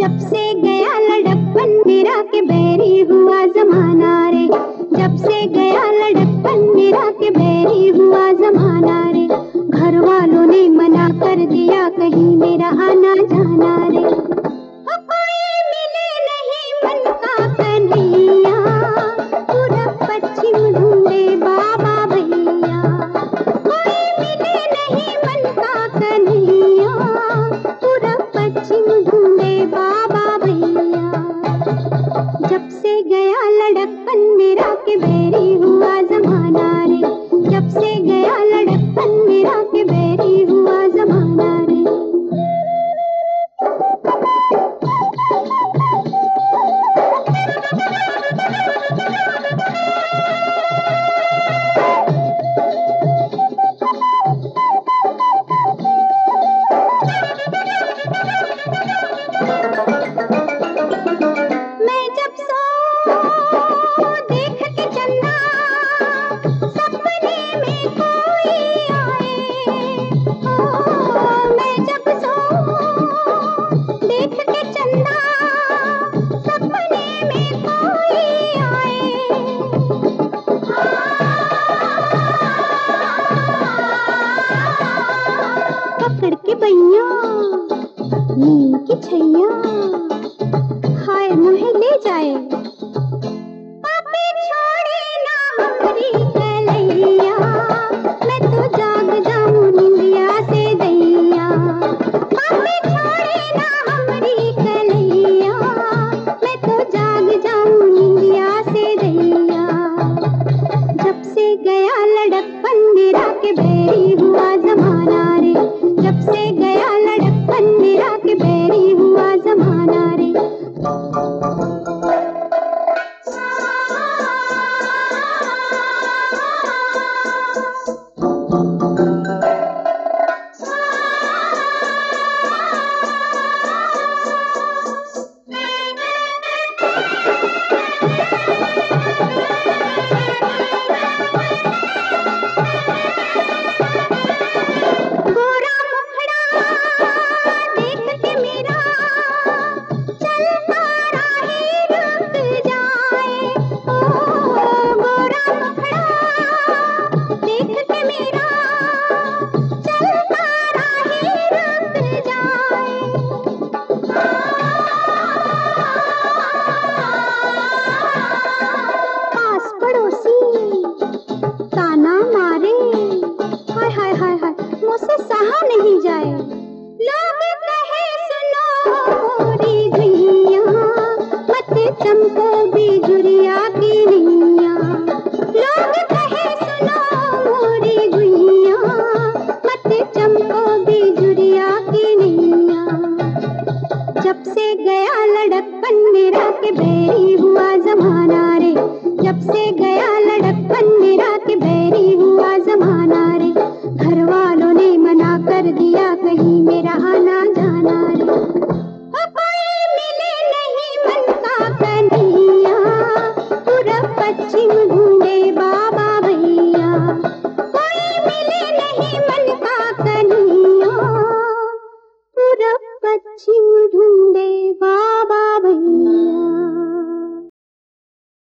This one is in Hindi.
जब से गया लड़कपन मेरा के बैरी हुआ जमाना रे, जब से गया लड़कपन मेरा के बैरी हुआ जमाना रे। घर वालों ने मना कर दिया कहीं मेरा आना जाना रे। कोई मिले नहीं मन का कन्हैया, पूरा पश्चिम ढूंढे बाबा भैया। कोई मिले नहीं मन का कन्हैया, पूरा पश्चिम ढूंढे बाबा भैया। जब से गया लड़कपन मेरा के बैरी हुआ जमाना रे, जब से गया लड़कपन मेरा के बैरी हुआ जमाना रे। मैं जब सो देख के चंदा, सपने में कोई आए। मैं जब सो देख के चंदा, सपने में कोई आए। पकड़ के बैया नींद की छैया, हाय मुहे ले जाए। पापी छोड़े ना हमारी कलैया, मैं तो जाग जाऊं निंदिया से दैया। पापी छोड़े ना हमारी कलैया, मैं तो जाग जाऊं निंदिया से दैया। जब से गया लड़कपन मेरा के बैरी हुआ जमाना रे, जब से गया लड़कपन मेरा के बैरी हुआ जमाना रे। गोरा मुखड़ा देख के मेरा चलता राही रुक जाए। ओ गोरा मुखड़ा देख के मेरा चलता राही रुक जाए। पास पड़ोसी ताना मारे, हाय हाय हाय हाय मुझसे सहा नहीं जाए। लोग कहे सुनो मोरी धुइयां, मत चमको बिजुरिया की नैया। लोग कहे सुनो मोरी धुइयां, मत चमको बिजुरिया की नैया। जब से गया लड़कपन मेरा के बैरी हुआ जमाना रे, जब से गया लड़कपन मेरा के बैरी हुआ जमाना रे। घर वालों ने मना कर दिया कहीं मेरा आना जाना रे। कोई मिले नहीं मन का कन्हैया, पूरा पश्चिम ढूंढे बाबा भैया। कोई मिले नहीं मन का कन्हैया, पूरा पश्चिम ढूंढे बाबा भैया।